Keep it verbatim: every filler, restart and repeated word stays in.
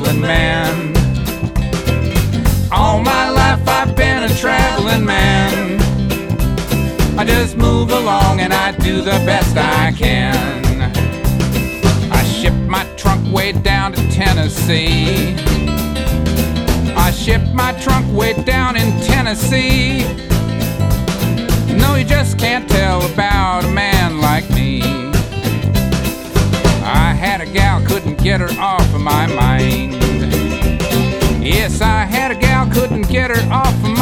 traveling man. All my life I've been a traveling man. I just move along and I do the best I can. I ship my trunk way down to Tennessee. I ship my trunk way down in Tennessee. No, you just can't tell about a man like me. I had a gal, couldn't get her off of my mind. Yes, I had a gal, couldn't get her off of my mind.